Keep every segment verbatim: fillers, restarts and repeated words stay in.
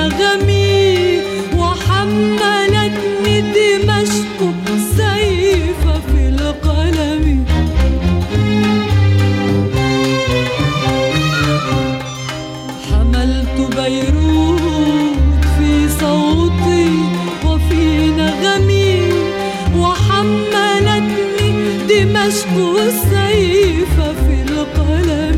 نغمي وحملتني دمشق سيف في القلم. حملت بيروت في صوتي وفي نغمي وحملتني دمشق السيف في القلم.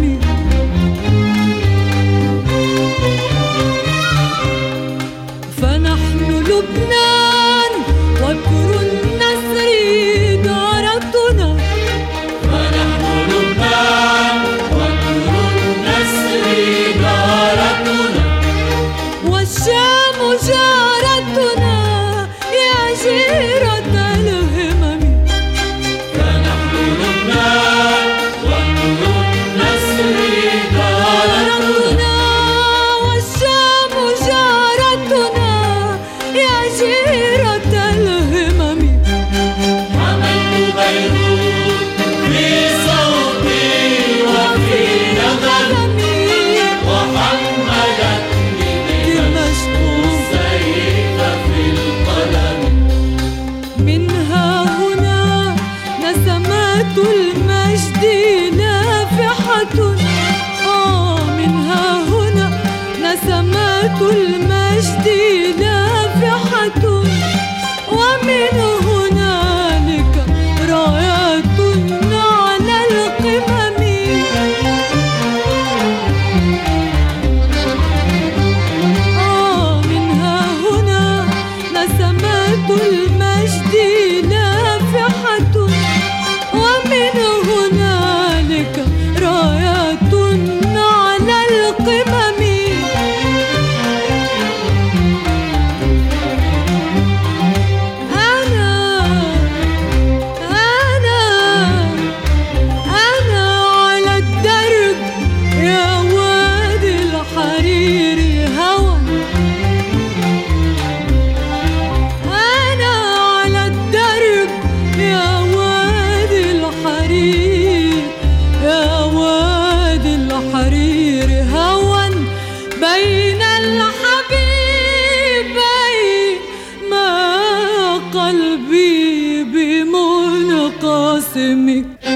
فنحن لبنان وكر النسر دارتنا. فنحن لبنان وكر النسر دارتنا. والشام جارتنا يا جيرة الهمم. فنحن لبنان وكر النسر دارتنا. والشام جارتنا يا جيرة الهمم. حملت بيروت في صوتي وفي نغمي وحملتني دمشق السيف في القلم. منها هنا نسمات المجد نافحة. آه منها هنا نسمات المجد نافحة. ومن هنالك رايات على القمم. آه منها هنا نسمات المجد نافحة. ومن هنالك رايات على القمم. أنا أنا أنا على الدرب يا وادي الحرير هوى. أنا على الدرب يا وادي الحرير يا وادي الحرير هوى بين الحبيبين ما قلبي بمنقسم.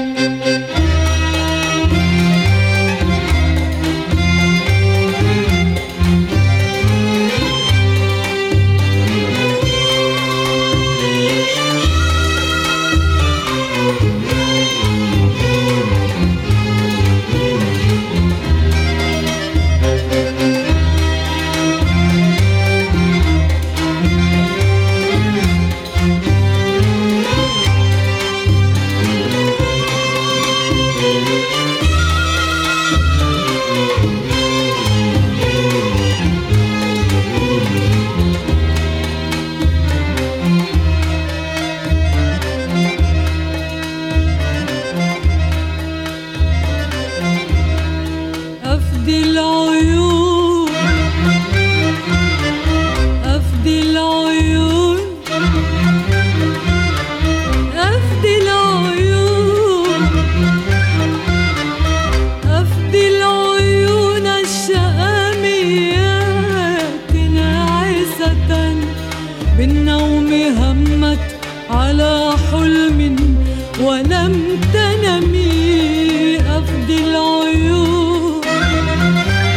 أفدي العيون أفدي العيون أفدي العيون أفدي العيون الشاميات ناعسة بالنوم همت على حلم ولم تنمي. أفدي العيون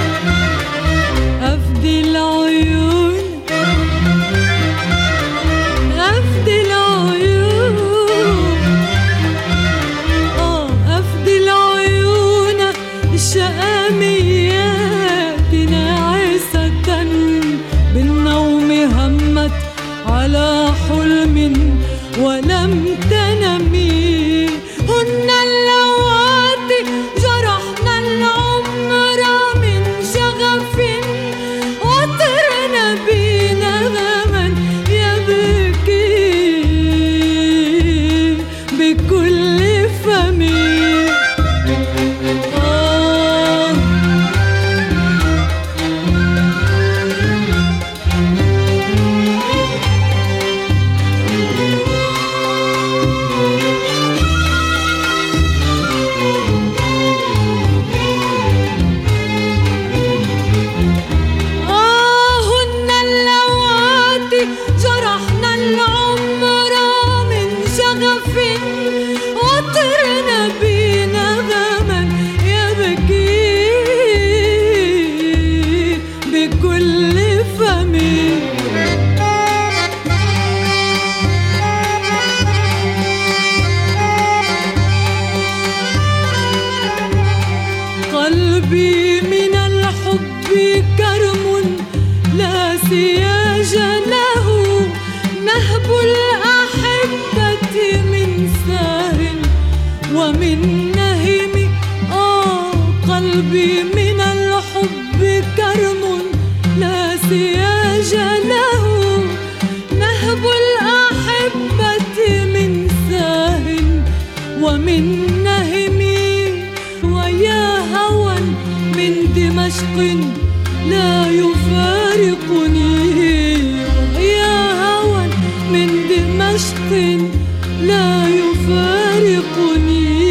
قلبي من الحب كرم لا سياج له، نهب الأحبة من ساه ومن نهم. آه قلبي من الحب كرم لا سياج له، نهب الأحبة من ساه ومن نهم. ويا هوى من دمشق لا يفارقني، ويا هوى من دمشق لا يفارقني.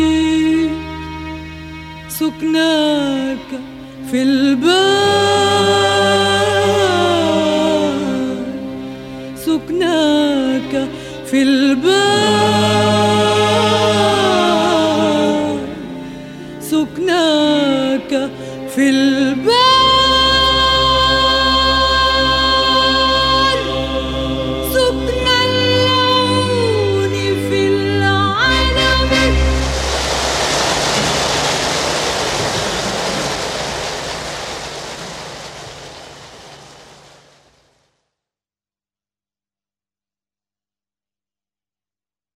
سكناك في البال، سكناك في البال، سكناك في البال.